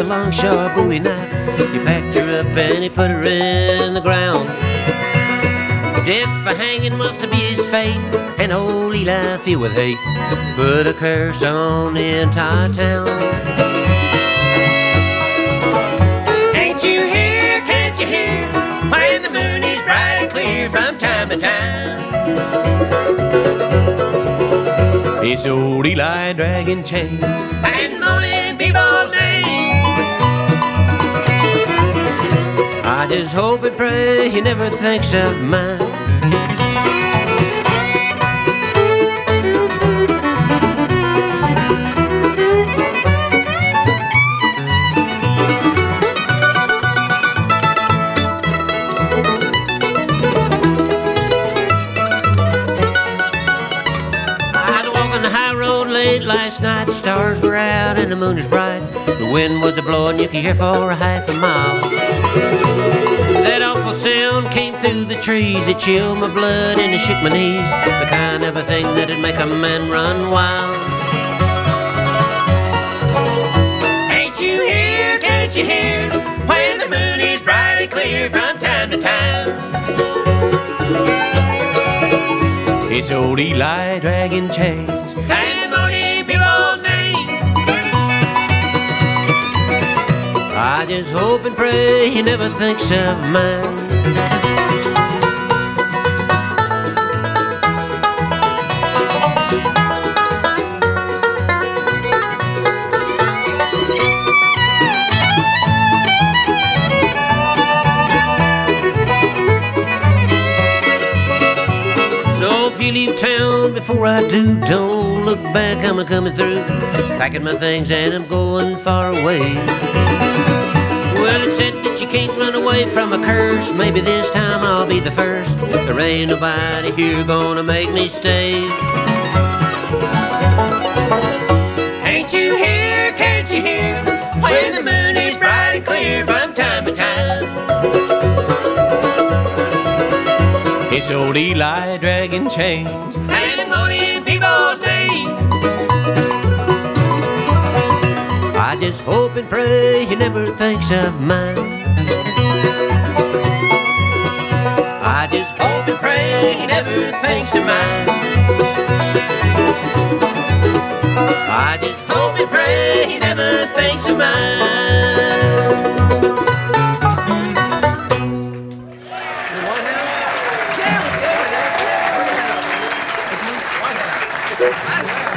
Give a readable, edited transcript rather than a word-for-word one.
a long, sharp Bowie knife. He packed her up and he put her in the ground. Death by hanging must be his fate, and old Eli, filled with hate, put a curse on the entire town. Can't you hear, can't you hear, when the moon is bright and clear from time to time? It's old Eli dragging chains and moaning people's names. I just hope and pray he never thinks of mine. Last night the stars were out and the moon was bright. The wind was a-blowing, you could hear for a half a mile. That awful sound came through the trees. It chilled my blood and it shook my knees. The kind of a thing that'd make a man run wild. Can't you hear, can't you hear, when the moon is bright and clear from time to time? It's old Eli dragging chains and moaning people's names. I just hope and pray he never thinks of mine. If you leave town before I do, don't look back, I'm a-coming through, packing my things and I'm going far away. Well, it's said that you can't run away from a curse. Maybe this time I'll be the first. There ain't nobody here gonna make me stay. Can't you hear, can't you hear, when the moon is bright and clear from time to time? It's old Eli dragging chains and moaning people's names. I just hope and pray he never thinks of mine. I just hope and pray he never thinks of mine. I just hope and pray he never thinks of mine. One